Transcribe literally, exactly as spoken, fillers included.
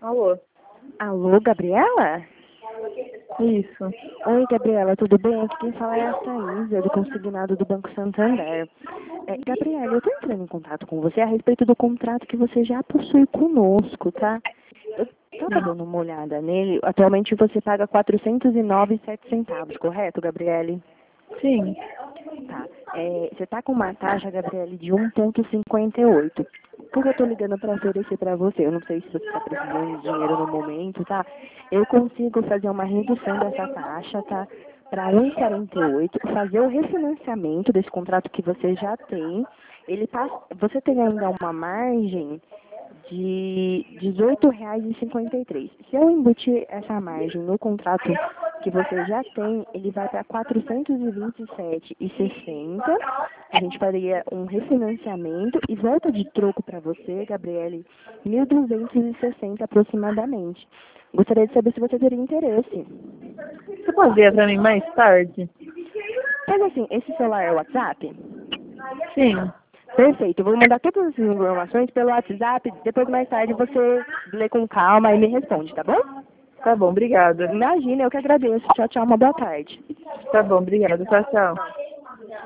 Alô? Alô, Gabriela? Isso. Oi, Gabriela, tudo bem? Aqui quem fala é a Thaísa, do consignado do Banco Santander. É, Gabriela, eu estou entrando em contato com você a respeito do contrato que você já possui conosco, tá? Eu estava dando uma olhada nele. Atualmente você paga quatrocentos e nove reais e sete centavos, correto, Gabriele? Sim. Tá. É, você está com uma taxa, Gabriele, de um vírgula cinquenta e oito. Por que eu estou ligando para oferecer para você? Eu não sei se você está precisando de dinheiro no momento, tá? Eu consigo fazer uma redução dessa taxa, tá? Para um vírgula quarenta e oito, fazer o refinanciamento desse contrato que você já tem. Ele passa, você tem ainda uma margem de dezoito reais e cinquenta e três. Se eu embutir essa margem no contrato que você já tem, ele vai para quatrocentos e vinte e sete reais e sessenta centavos. A gente faria um refinanciamento e volta de troco para você, Gabriele, mil duzentos e sessenta aproximadamente. Gostaria de saber se você teria interesse. Você pode ver para mim mais tarde? Mas assim, esse celular é o WhatsApp? Sim. Perfeito, eu vou mandar todas essas informações pelo WhatsApp, depois mais tarde você lê com calma e me responde, tá bom? Tá bom, obrigada. Imagina, eu que agradeço. Tchau, tchau, uma boa tarde. Tá bom, obrigada. Tchau, tchau.